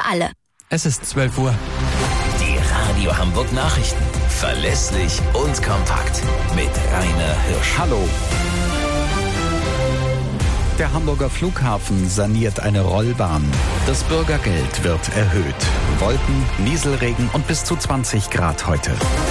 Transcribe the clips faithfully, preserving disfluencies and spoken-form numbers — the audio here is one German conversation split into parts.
alle. Es ist zwölf Uhr. Die Radio Hamburg Nachrichten. Verlässlich und kompakt. Mit Rainer Hirsch. Hallo. Der Hamburger Flughafen saniert eine Rollbahn. Das Bürgergeld wird erhöht. Wolken, Nieselregen und bis zu zwanzig Grad heute.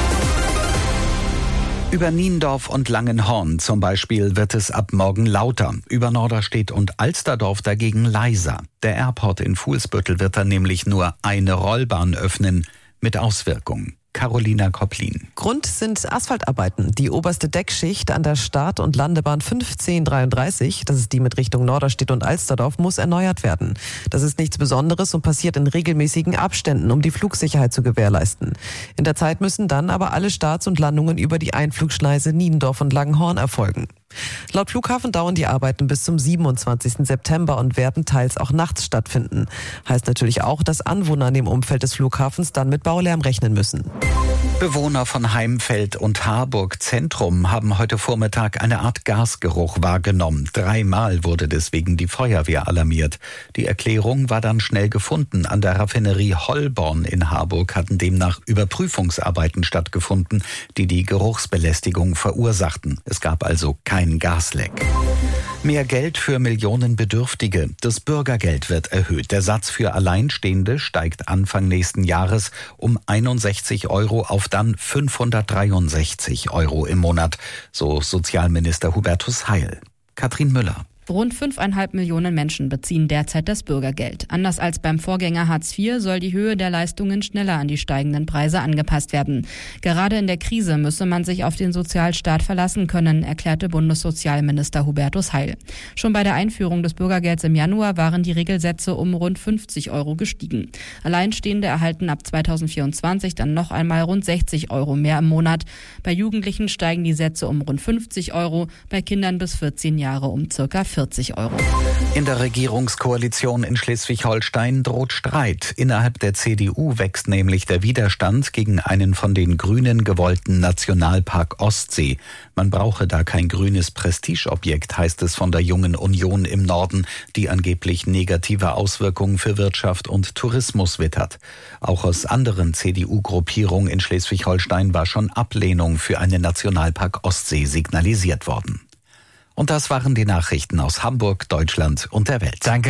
Über Niendorf und Langenhorn zum Beispiel wird es ab morgen lauter. Über Norderstedt und Alsterdorf dagegen leiser. Der Airport in Fuhlsbüttel wird dann nämlich nur eine Rollbahn öffnen, mit Auswirkungen. Carolina Kopplin. Grund sind Asphaltarbeiten. Die oberste Deckschicht an der Start- und Landebahn fünfzehn dreiunddreißig, das ist die mit Richtung Norderstedt und Alsterdorf, muss erneuert werden. Das ist nichts Besonderes und passiert in regelmäßigen Abständen, um die Flugsicherheit zu gewährleisten. In der Zeit müssen dann aber alle Starts und Landungen über die Einflugschneise Niendorf und Langenhorn erfolgen. Laut Flughafen dauern die Arbeiten bis zum siebenundzwanzigsten September und werden teils auch nachts stattfinden. Heißt natürlich auch, dass Anwohner in dem Umfeld des Flughafens dann mit Baulärm rechnen müssen. Bewohner von Heimfeld und Harburg Zentrum haben heute Vormittag eine Art Gasgeruch wahrgenommen. Dreimal wurde deswegen die Feuerwehr alarmiert. Die Erklärung war dann schnell gefunden. An der Raffinerie Holborn in Harburg hatten demnach Überprüfungsarbeiten stattgefunden, die die Geruchsbelästigung verursachten. Es gab also kein Gasleck. Mehr Geld für Millionen Bedürftige. Das Bürgergeld wird erhöht. Der Satz für Alleinstehende steigt Anfang nächsten Jahres um einundsechzig Euro auf dann fünfhundertdreiundsechzig Euro im Monat, so Sozialminister Hubertus Heil. Katrin Müller. Rund fünfeinhalb Millionen Menschen beziehen derzeit das Bürgergeld. Anders als beim Vorgänger Hartz vier soll die Höhe der Leistungen schneller an die steigenden Preise angepasst werden. Gerade in der Krise müsse man sich auf den Sozialstaat verlassen können, erklärte Bundessozialminister Hubertus Heil. Schon bei der Einführung des Bürgergelds im Januar waren die Regelsätze um rund fünfzig Euro gestiegen. Alleinstehende erhalten ab zweitausendvierundzwanzig dann noch einmal rund sechzig Euro mehr im Monat. Bei Jugendlichen steigen die Sätze um rund fünfzig Euro, bei Kindern bis vierzehn Jahre um circa vierzig Euro. In der Regierungskoalition in Schleswig-Holstein droht Streit. Innerhalb der C D U wächst nämlich der Widerstand gegen einen von den Grünen gewollten Nationalpark Ostsee. Man brauche da kein grünes Prestigeobjekt, heißt es von der Jungen Union im Norden, die angeblich negative Auswirkungen für Wirtschaft und Tourismus wittert. Auch aus anderen C D U-Gruppierungen in Schleswig-Holstein war schon Ablehnung für einen Nationalpark Ostsee signalisiert worden. Und das waren die Nachrichten aus Hamburg, Deutschland und der Welt. Danke.